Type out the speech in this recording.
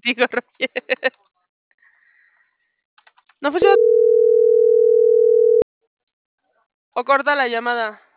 contigo, Roger. No funciona. O corta la llamada.